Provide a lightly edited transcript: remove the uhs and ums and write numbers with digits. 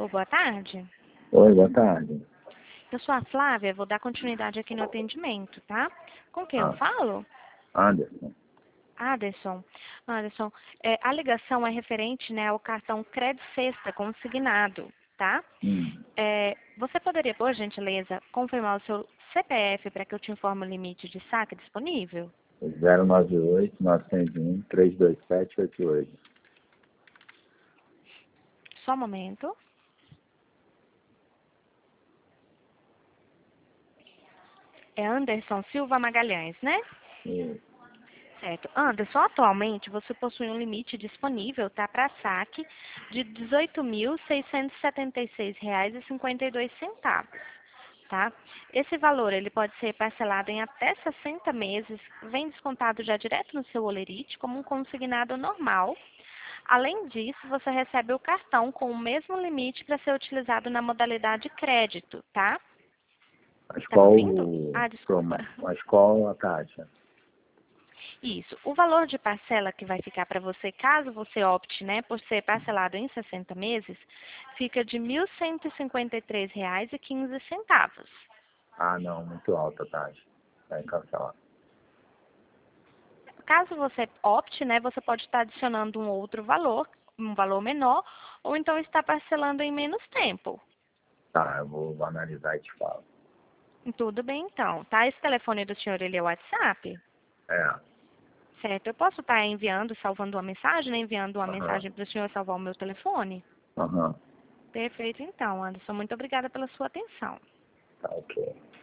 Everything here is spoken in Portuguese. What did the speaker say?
Alô, boa tarde. Oi, boa tarde. Eu sou a Flávia, vou dar continuidade aqui no atendimento, tá? Com quem eu falo? Anderson. Aderson. Aderson, a ligação é referente, né, ao cartão Crédito Sexta consignado, tá? Você poderia, por gentileza, confirmar o seu CPF para que eu te informe o limite de saque disponível? 098-901-32788. Só um momento. É Anderson Silva Magalhães, né? Isso. Certo. Anderson, atualmente você possui um limite disponível, tá, para saque de R$ 18.676,52, tá? Esse valor ele pode ser parcelado em até 60 meses, vem descontado já direto no seu Olerite como um consignado normal. Além disso, você recebe o cartão com o mesmo limite para ser utilizado na modalidade crédito, tá? Mas Tá me qual, ouvindo? Ah, desculpa. mas qual a taxa? Isso. O valor de parcela que vai ficar para você, caso você opte, né, por ser parcelado em 60 meses, fica de R$ 1.153,15. Ah, não, muito alta a taxa. Vai cancelar. Caso você opte, né, você pode estar adicionando um valor menor, ou então estar parcelando em menos tempo. Tá, eu vou analisar e te falo. Tudo bem, então. Tá? Esse telefone do senhor, ele é o WhatsApp? É. Certo. Eu posso estar enviando, salvando uma mensagem, né, enviando uma Aham. mensagem para o senhor salvar o meu telefone? Aham. Perfeito, então, Anderson. Muito obrigada pela sua atenção. Tá, ok.